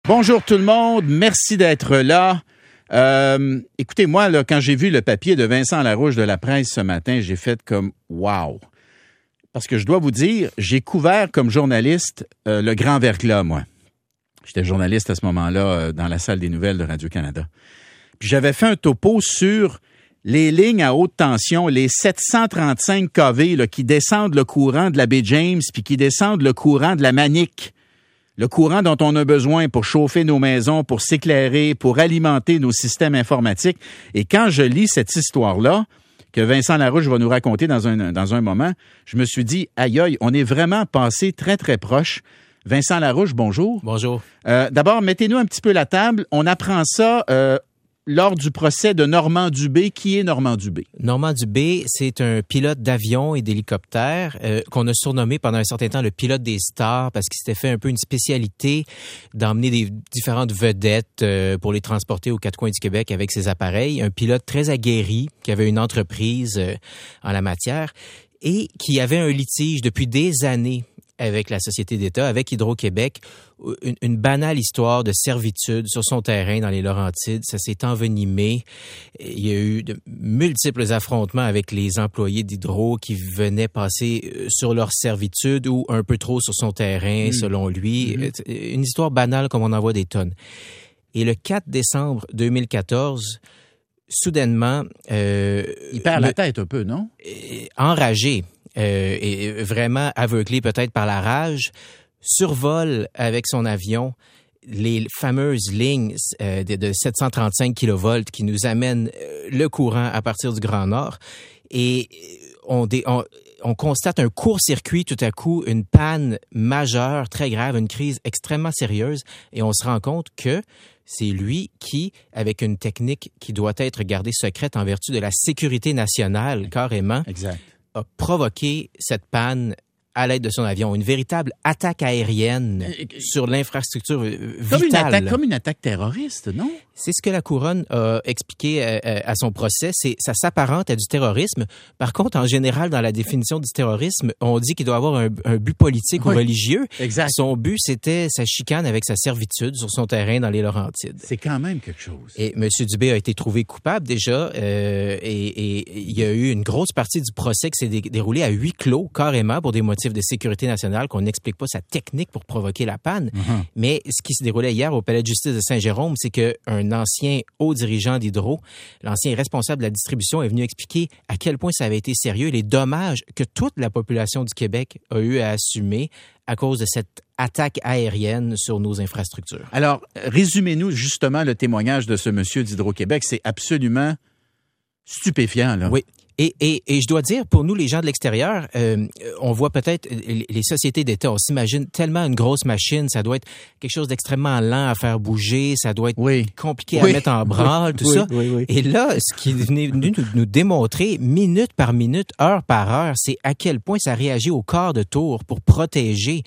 Bonjour tout le monde, merci d'être là. Écoutez, moi, là, quand j'ai vu le papier de Vincent Larouche de La Presse ce matin, j'ai fait comme « wow ». Parce que je dois vous dire, j'ai couvert comme journaliste le grand verglas, moi. J'étais journaliste à ce moment-là dans la salle des nouvelles de Radio-Canada. Puis j'avais fait un topo sur les lignes à haute tension, les 735 kV là, qui descendent le courant de la baie James puis qui descendent le courant de la Manic. Le courant dont on a besoin pour chauffer nos maisons, pour s'éclairer, pour alimenter nos systèmes informatiques. Et quand je lis cette histoire-là, que Vincent Larouche va nous raconter dans un moment, je me suis dit, aïe aïe, on est vraiment passé très très proche. Vincent Larouche, bonjour. Bonjour. D'abord, mettez-nous un petit peu la table. On apprend ça lors du procès de Normand Dubé. Qui est Normand Dubé? Normand Dubé, c'est un pilote d'avion et d'hélicoptère qu'on a surnommé pendant un certain temps le pilote des stars parce qu'il s'était fait un peu une spécialité d'emmener des différentes vedettes pour les transporter aux quatre coins du Québec avec ses appareils. Un pilote très aguerri qui avait une entreprise en la matière et qui avait un litige depuis des années avec la Société d'État, avec Hydro-Québec, une banale histoire de servitude sur son terrain dans les Laurentides. Ça s'est envenimé. Il y a eu de multiples affrontements avec les employés d'Hydro qui venaient passer sur leur servitude ou un peu trop sur son terrain, selon lui. Une histoire banale comme on en voit des tonnes. Et le 4 décembre 2014, soudainement... il perd la tête un peu, non? Enragé. Et vraiment aveuglé peut-être par la rage, survole avec son avion les fameuses lignes de 735 kV qui nous amènent le courant à partir du Grand Nord. Et on constate un court-circuit tout à coup, une panne majeure, très grave, une crise extrêmement sérieuse. Et on se rend compte que c'est lui qui, avec une technique qui doit être gardée secrète en vertu de la sécurité nationale, carrément, exact, a provoqué cette panne à l'aide de son avion. Une véritable attaque aérienne sur l'infrastructure vitale. Comme une attaque terroriste, non? C'est ce que la Couronne a expliqué à son procès. Ça s'apparente à du terrorisme. Par contre, en général, dans la définition du terrorisme, on dit qu'il doit avoir un but politique ou religieux. Exact. Son but, c'était sa chicane avec sa servitude sur son terrain dans les Laurentides. C'est quand même quelque chose. Et M. Dubé a été trouvé coupable déjà. Et il y a eu une grosse partie du procès qui s'est déroulée à huis clos, carrément, pour des motifs de sécurité nationale, qu'on n'explique pas sa technique pour provoquer la panne. Mais ce qui se déroulait hier au Palais de justice de Saint-Jérôme, c'est qu'un ancien haut dirigeant d'Hydro, l'ancien responsable de la distribution, est venu expliquer à quel point ça avait été sérieux, les dommages que toute la population du Québec a eu à assumer à cause de cette attaque aérienne sur nos infrastructures. Alors, résumez-nous justement le témoignage de ce monsieur d'Hydro-Québec. C'est absolument stupéfiant, là. Oui. Et je dois dire, pour nous, les gens de l'extérieur, on voit peut-être les sociétés d'État, on s'imagine tellement une grosse machine, ça doit être quelque chose d'extrêmement lent à faire bouger, ça doit être compliqué à mettre en branle, tout ça. Et là, ce qui est venu nous démontrer, minute par minute, heure par heure, c'est à quel point ça réagit au quart de tour pour protéger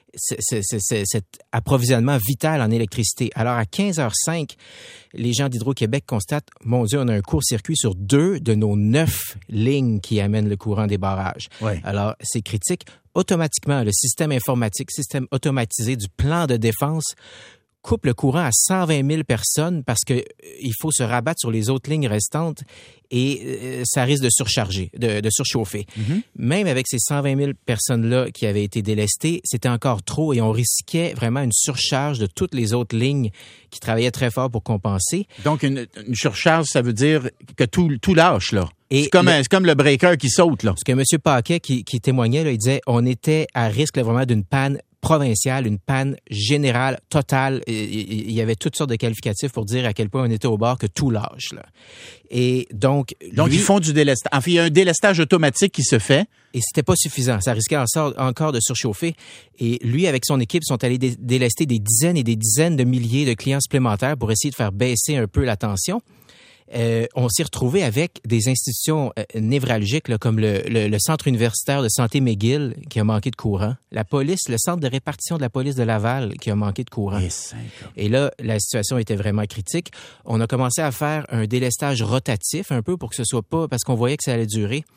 cet approvisionnement vital en électricité. Alors, à 15h05, les gens d'Hydro-Québec constatent, mon Dieu, on a un court-circuit sur 2 de nos 9 lignes qui amènent le courant des barrages. Ouais. Alors, c'est critique. Automatiquement, le système informatique, système automatisé du plan de défense coupe le courant à 120 000 personnes parce que il faut se rabattre sur les autres lignes restantes et ça risque de surcharger, de surchauffer. Même avec ces 120 000 personnes-là qui avaient été délestées, c'était encore trop et on risquait vraiment une surcharge de toutes les autres lignes qui travaillaient très fort pour compenser. Donc, une surcharge, ça veut dire que tout lâche, là. C'est comme le breaker qui saute, là. Ce que M. Paquet qui témoignait, là, il disait, on était à risque là, vraiment d'une panne provinciale, une panne générale, totale. Il y avait toutes sortes de qualificatifs pour dire à quel point on était au bord que tout lâche, là. Et donc ils font du délestage. Enfin, il y a un délestage automatique qui se fait. Et c'était pas suffisant. Ça risquait encore de surchauffer. Et lui, avec son équipe, sont allés délester des dizaines et des dizaines de milliers de clients supplémentaires pour essayer de faire baisser un peu la tension. On s'est retrouvé avec des institutions névralgiques là, comme le Centre universitaire de santé McGill qui a manqué de courant, la police, le centre de répartition de la police de Laval qui a manqué de courant. Et là, la situation était vraiment critique. On a commencé à faire un délestage rotatif un peu pour que ce soit pas, parce qu'on voyait que ça allait durer,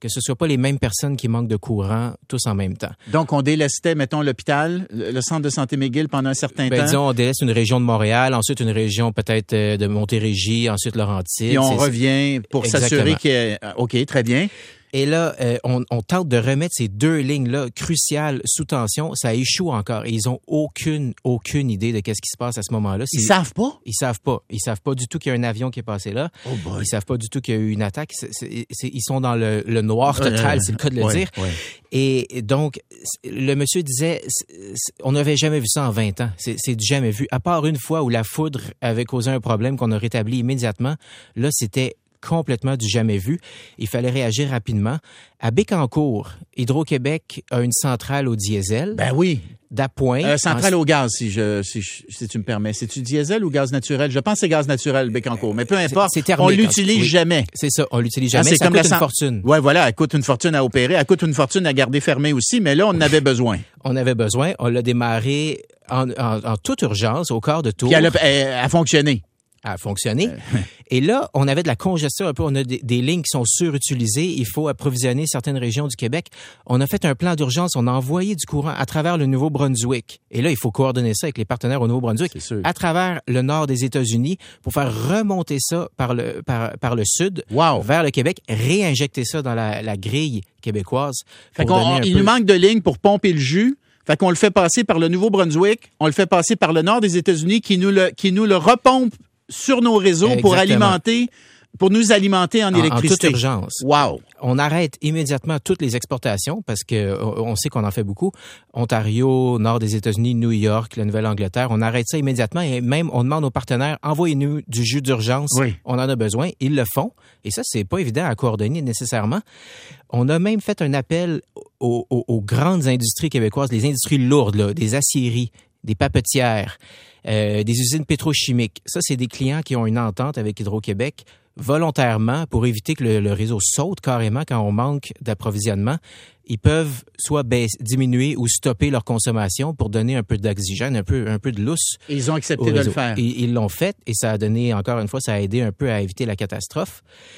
que ce soit pas les mêmes personnes qui manquent de courant tous en même temps. Donc, on délestait, mettons, l'hôpital, le centre de santé McGill pendant un certain temps. Disons, on délaisse une région de Montréal, ensuite une région peut-être de Montérégie, ensuite Laurentides. Et on revient pour s'assurer qu'il y ait... OK, très bien. Et là, on tente de remettre ces deux lignes-là cruciales sous tension. Ça échoue encore. Et ils ont aucune idée de qu'est-ce qui se passe à ce moment-là. Ils savent pas? Ils savent pas. Ils savent pas du tout qu'il y a un avion qui est passé là. Oh boy. Ils savent pas du tout qu'il y a eu une attaque. Ils sont dans le noir total, c'est le cas de le dire. Ouais. Et donc, le monsieur disait, on n'avait jamais vu ça en 20 ans. C'est du jamais vu. À part une fois où la foudre avait causé un problème qu'on a rétabli immédiatement. Là, c'était complètement du jamais vu. Il fallait réagir rapidement. À Bécancour, Hydro-Québec a une centrale au diesel. Ben oui. D'appoint. Centrale au gaz, si tu me permets. C'est-tu diesel ou gaz naturel? Je pense que c'est gaz naturel, Bécancour. Mais peu importe, on l'utilise jamais. C'est ça, on l'utilise jamais. C'est ça comme coûte une fortune. Ouais, voilà, elle coûte une fortune à opérer. Elle coûte une fortune à garder fermée aussi, mais là, on en avait besoin. On avait besoin. On l'a démarré en toute urgence, au quart de tour. Puis elle a fonctionné. A fonctionné. Et là, on avait de la congestion un peu. On a des lignes qui sont surutilisées. Il faut approvisionner certaines régions du Québec. On a fait un plan d'urgence. On a envoyé du courant à travers le Nouveau-Brunswick. Et là, il faut coordonner ça avec les partenaires au Nouveau-Brunswick. À travers le nord des États-Unis pour faire remonter ça par le sud vers le Québec, réinjecter ça dans la grille québécoise. Fait il nous manque de lignes pour pomper le jus. Fait qu'on le fait passer par le Nouveau-Brunswick. On le fait passer par le nord des États-Unis qui nous le repompe sur nos réseaux. Exactement. pour nous alimenter en électricité. En toute urgence. Wow. On arrête immédiatement toutes les exportations parce que on sait qu'on en fait beaucoup. Ontario, nord des États-Unis, New York, la Nouvelle-Angleterre, on arrête ça immédiatement et même on demande aux partenaires, envoyez-nous du jus d'urgence. Oui. On en a besoin. Ils le font. Et ça, c'est pas évident à coordonner nécessairement. On a même fait un appel aux grandes industries québécoises, les industries lourdes, là, des aciéries, des papetières, des usines pétrochimiques. Ça, c'est des clients qui ont une entente avec Hydro-Québec volontairement pour éviter que le réseau saute carrément quand on manque d'approvisionnement. Ils peuvent soit diminuer ou stopper leur consommation pour donner un peu d'oxygène, un peu de lousse. Et ils ont accepté de le faire. Ils l'ont fait et ça a donné, encore une fois, ça a aidé un peu à éviter la catastrophe.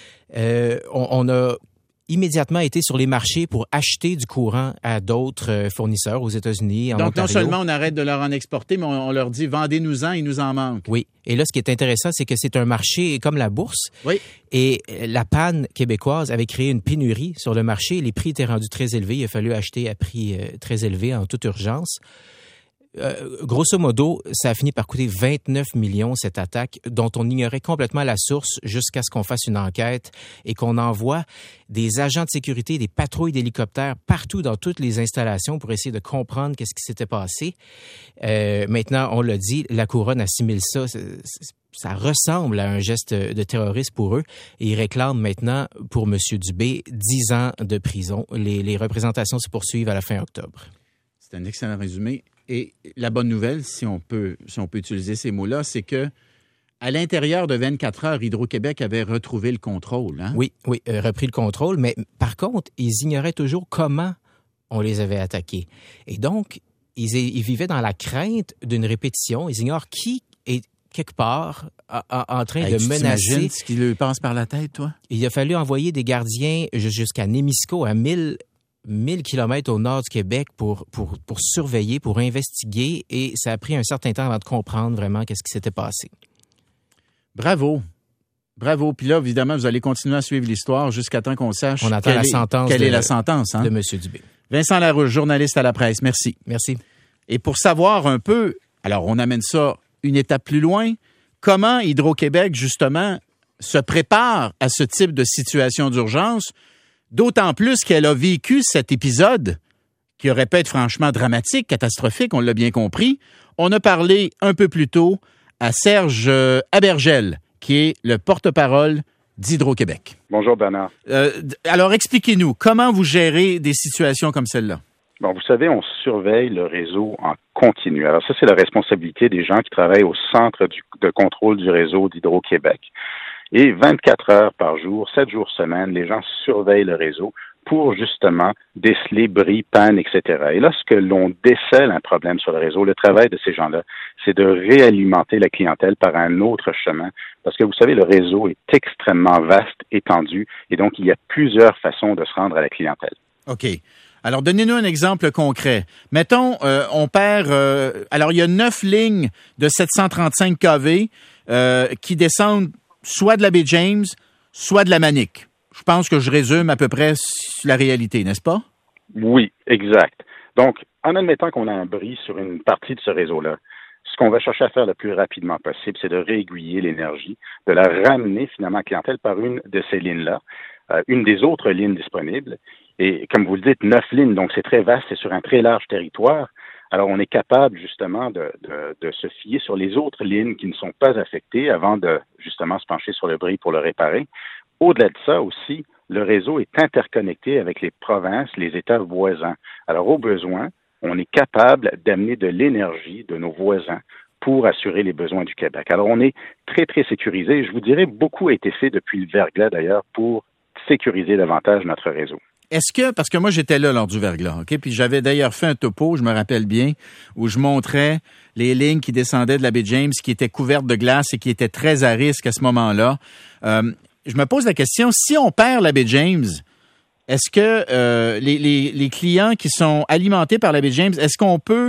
On a immédiatement été sur les marchés pour acheter du courant à d'autres fournisseurs aux États-Unis, en Ontario. Donc, non seulement on arrête de leur en exporter, mais on leur dit « vendez-nous-en, il nous en manque ». Oui. Et là, ce qui est intéressant, c'est que c'est un marché comme la bourse. Oui. Et la panne québécoise avait créé une pénurie sur le marché. Les prix étaient rendus très élevés. Il a fallu acheter à prix très élevé en toute urgence. Grosso modo, ça a fini par coûter 29 millions, cette attaque, dont on ignorait complètement la source jusqu'à ce qu'on fasse une enquête et qu'on envoie des agents de sécurité, des patrouilles d'hélicoptères partout dans toutes les installations pour essayer de comprendre qu'est-ce qui s'était passé. Maintenant, on l'a dit, la couronne assimile ça. Ça ressemble à un geste de terrorisme pour eux. Et ils réclament maintenant, pour M. Dubé, 10 ans de prison. Les représentations se poursuivent à la fin octobre. C'est un excellent résumé. Et la bonne nouvelle, si on peut utiliser ces mots-là, c'est que à l'intérieur de 24 heures, Hydro-Québec avait retrouvé le contrôle. Hein? Oui, repris le contrôle. Mais par contre, ils ignoraient toujours comment on les avait attaqués. Et donc, ils vivaient dans la crainte d'une répétition. Ils ignorent qui est quelque part en train de menacer. T'imagines ce qui lui passe par la tête, toi? Il a fallu envoyer des gardiens jusqu'à Némisco, à 1000 kilomètres au nord du Québec pour surveiller, pour investiguer, et ça a pris un certain temps avant de comprendre vraiment qu'est-ce qui s'était passé. Bravo. Puis là, évidemment, vous allez continuer à suivre l'histoire jusqu'à temps qu'on sache quelle est la sentence de M. Dubé. Vincent Larouche, journaliste à La Presse. Merci. Merci. Et pour savoir un peu, alors on amène ça une étape plus loin, comment Hydro-Québec, justement, se prépare à ce type de situation d'urgence, d'autant plus qu'elle a vécu cet épisode qui aurait pu être franchement dramatique, catastrophique, on l'a bien compris. On a parlé un peu plus tôt à Serge Abergel, qui est le porte-parole d'Hydro-Québec. Bonjour, Bernard. Alors, expliquez-nous, comment vous gérez des situations comme celle-là? Bon, vous savez, on surveille le réseau en continu. Alors ça, c'est la responsabilité des gens qui travaillent au centre de contrôle du réseau d'Hydro-Québec. Et 24 heures par jour, 7 jours semaine, les gens surveillent le réseau pour justement déceler bris, panne, etc. Et lorsque l'on décèle un problème sur le réseau, le travail de ces gens-là, c'est de réalimenter la clientèle par un autre chemin. Parce que vous savez, le réseau est extrêmement vaste, étendu, et donc il y a plusieurs façons de se rendre à la clientèle. OK. Alors, donnez-nous un exemple concret. Mettons, on perd... alors, il y a 9 lignes de 735 kV qui descendent soit de la baie James, soit de la Manic. Je pense que je résume à peu près la réalité, n'est-ce pas? Oui, exact. Donc, en admettant qu'on a un bris sur une partie de ce réseau-là, ce qu'on va chercher à faire le plus rapidement possible, c'est de réaiguiller l'énergie, de la ramener finalement à clientèle par une de ces lignes-là, une des autres lignes disponibles. Et comme vous le dites, 9 lignes, donc c'est très vaste, c'est sur un très large territoire. Alors, on est capable justement de se fier sur les autres lignes qui ne sont pas affectées avant de justement se pencher sur le bris pour le réparer. Au-delà de ça aussi, le réseau est interconnecté avec les provinces, les États voisins. Alors, au besoin, on est capable d'amener de l'énergie de nos voisins pour assurer les besoins du Québec. Alors, on est très, très sécurisé. Je vous dirais, beaucoup a été fait depuis le verglas, d'ailleurs, pour sécuriser davantage notre réseau. Est-ce que, parce que moi, j'étais là lors du verglas, OK? Puis j'avais d'ailleurs fait un topo, je me rappelle bien, où je montrais les lignes qui descendaient de la baie James, qui étaient couvertes de glace et qui étaient très à risque à ce moment-là. Je me pose la question, si on perd la baie James, est-ce que les clients qui sont alimentés par la baie James, est-ce qu'on peut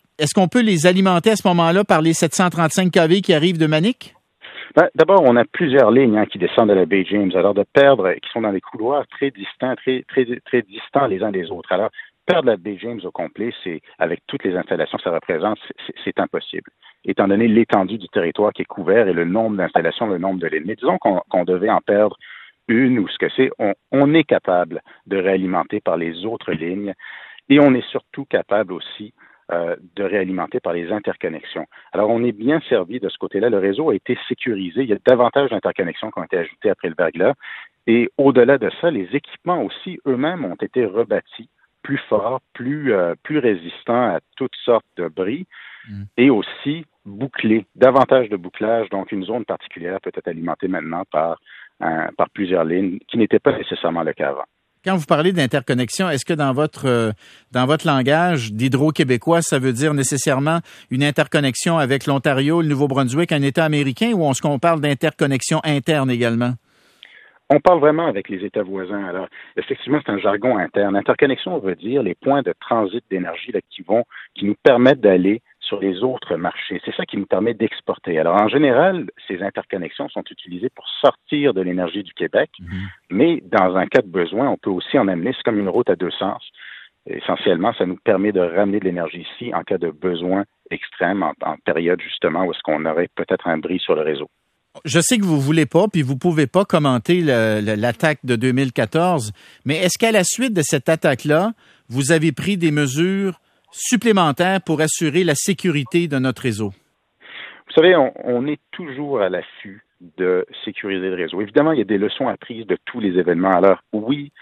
les alimenter à ce moment-là par les 735 kV qui arrivent de Manic? Ben, d'abord, on a plusieurs lignes qui descendent de la baie James. Alors, de perdre, qui sont dans des couloirs très distants, très distants les uns des autres. Alors, perdre la baie James au complet, c'est, avec toutes les installations que ça représente, c'est impossible. Étant donné l'étendue du territoire qui est couvert et le nombre d'installations, le nombre de lignes. Mais disons qu'on devait en perdre une ou ce que c'est, on est capable de réalimenter par les autres lignes et on est surtout capable aussi de réalimenter par les interconnexions. Alors, on est bien servi de ce côté-là. Le réseau a été sécurisé. Il y a davantage d'interconnexions qui ont été ajoutées après le verglas. Et au-delà de ça, les équipements aussi eux-mêmes ont été rebâtis plus forts, plus résistants à toutes sortes de bris et aussi bouclés, davantage de bouclage. Donc, une zone particulière peut être alimentée maintenant par plusieurs lignes qui n'était pas nécessairement le cas avant. Quand vous parlez d'interconnexion, est-ce que dans votre langage d'hydro-québécois, ça veut dire nécessairement une interconnexion avec l'Ontario, le Nouveau-Brunswick, un État américain, ou est-ce qu'on parle d'interconnexion interne également? On parle vraiment avec les États voisins. Alors, effectivement, c'est un jargon interne. Interconnexion veut dire les points de transit d'énergie là, qui nous permettent d'aller sur les autres marchés. C'est ça qui nous permet d'exporter. Alors, en général, ces interconnexions sont utilisées pour sortir de l'énergie du Québec, mais dans un cas de besoin, on peut aussi en amener. C'est comme une route à deux sens. Essentiellement, ça nous permet de ramener de l'énergie ici en cas de besoin extrême, en période justement où est-ce qu'on aurait peut-être un bris sur le réseau. Je sais que vous voulez pas, puis vous pouvez pas commenter l'attaque de 2014, mais est-ce qu'à la suite de cette attaque-là, vous avez pris des mesures supplémentaires pour assurer la sécurité de notre réseau? Vous savez, on est toujours à l'affût de sécuriser le réseau. Évidemment, il y a des leçons apprises de tous les événements. Alors oui,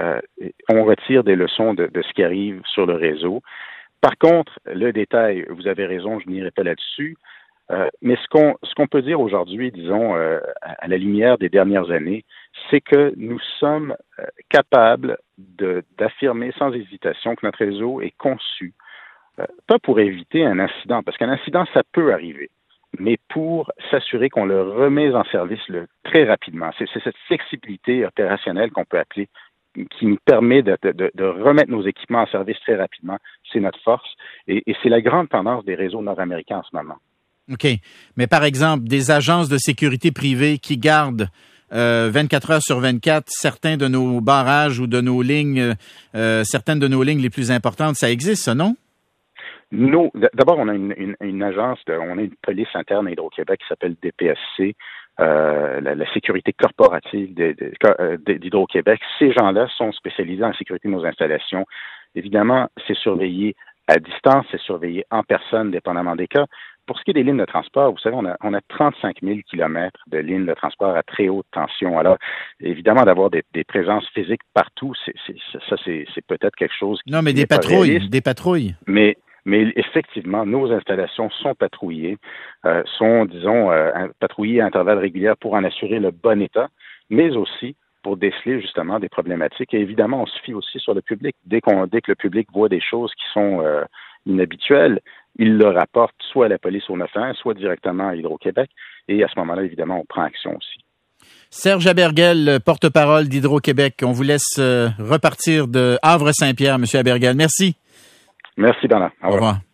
on retire des leçons de ce qui arrive sur le réseau. Par contre, le détail, vous avez raison, je n'irai pas là-dessus. Mais ce qu'on peut dire aujourd'hui, disons, à la lumière des dernières années, c'est que nous sommes capables d'affirmer sans hésitation que notre réseau est conçu, pas pour éviter un incident, parce qu'un incident, ça peut arriver, mais pour s'assurer qu'on le remet en service très rapidement. C'est cette flexibilité opérationnelle qu'on peut appeler, qui nous permet de remettre nos équipements en service très rapidement. C'est notre force, et c'est la grande tendance des réseaux nord-américains en ce moment. OK. Mais par exemple, des agences de sécurité privées qui gardent 24 heures sur 24 certains de nos barrages ou de nos lignes, certaines de nos lignes les plus importantes, ça existe, ça, non? Nous, d'abord, on a une agence, on a une police interne à Hydro-Québec qui s'appelle DPSC, la sécurité corporative d'Hydro-Québec. Ces gens-là sont spécialisés en sécurité de nos installations. Évidemment, c'est surveillé à distance, c'est surveillé en personne, dépendamment des cas. Pour ce qui est des lignes de transport, vous savez, on a 35 000 kilomètres de lignes de transport à très haute tension. Alors, évidemment, d'avoir des présences physiques partout, c'est peut-être quelque chose qui... Non, mais des patrouilles. Mais effectivement, nos installations sont patrouillées, patrouillées à intervalles réguliers pour en assurer le bon état, mais aussi pour déceler justement des problématiques. Et évidemment, on se fie aussi sur le public. Dès que le public voit des choses qui sont inhabituelles, il le rapporte soit à la police au 911, soit directement à Hydro-Québec. Et à ce moment-là, évidemment, on prend action aussi. Serge Aberguel, porte-parole d'Hydro-Québec. On vous laisse repartir de Havre-Saint-Pierre, M. Aberguel. Merci. Merci, Bernard. Au revoir.